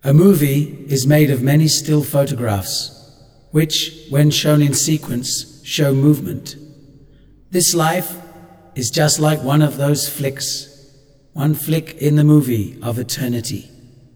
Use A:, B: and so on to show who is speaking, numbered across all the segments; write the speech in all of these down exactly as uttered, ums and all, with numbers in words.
A: A movie is made of many still photographs, which, when shown in sequence, show movement. This life is just like one of those flicks, one flick in the movie of eternity.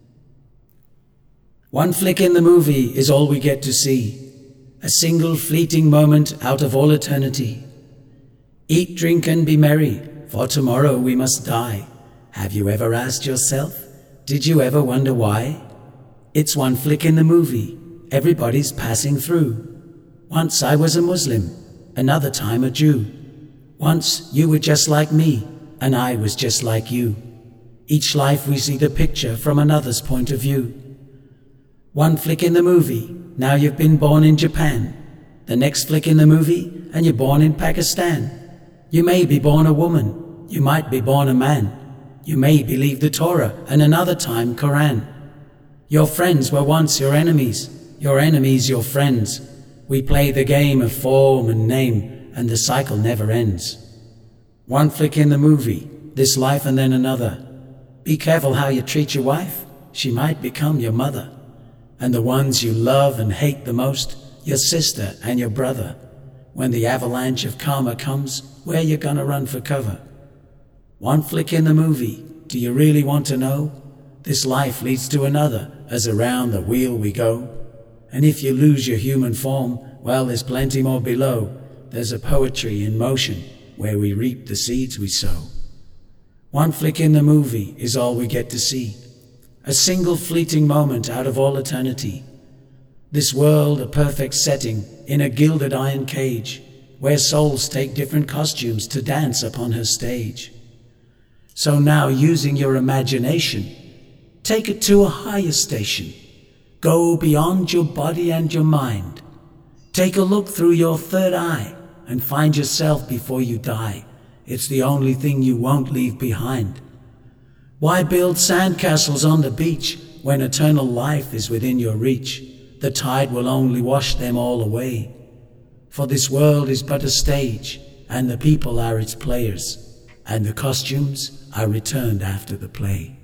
A: One flick in the movie is all we get to see, a single fleeting moment out of all eternity. Eat, drink, and be merry, for tomorrow we must die. Have you ever asked yourself, did you ever wonder why? It's one flick in the movie, everybody's passing through. Once I was a Muslim, another time a Jew. Once you were just like me, and I was just like you. Each life we see the picture from another's point of view. One flick in the movie, now you've been born in Japan. The next flick in the movie, and you're born in Pakistan. You may be born a woman, you might be born a man. You may believe the Torah, and another time Quran. Your friends were once your enemies, your enemies your friends. We play the game of form and name, and the cycle never ends. One flick in the movie, this life and then another. Be careful how you treat your wife, she might become your mother. And the ones you love and hate the most, your sister and your brother. When the avalanche of karma comes, where you gonna run for cover? One flick in the movie, do you really want to know? This life leads to another, as around the wheel we go. And if you lose your human form, well, there's plenty more below. There's a poetry in motion, where we reap the seeds we sow. One flick in the movie is all we get to see. A single fleeting moment out of all eternity. This world a perfect setting in a gilded iron cage, where souls take different costumes to dance upon her stage. So now, using your imagination, take it to a higher station. Go beyond your body and your mind. Take a look through your third eye and find yourself before you die. It's the only thing you won't leave behind. Why build sandcastles on the beach when eternal life is within your reach? The tide will only wash them all away. For this world is but a stage, and the people are its players, and the costumes are returned after the play.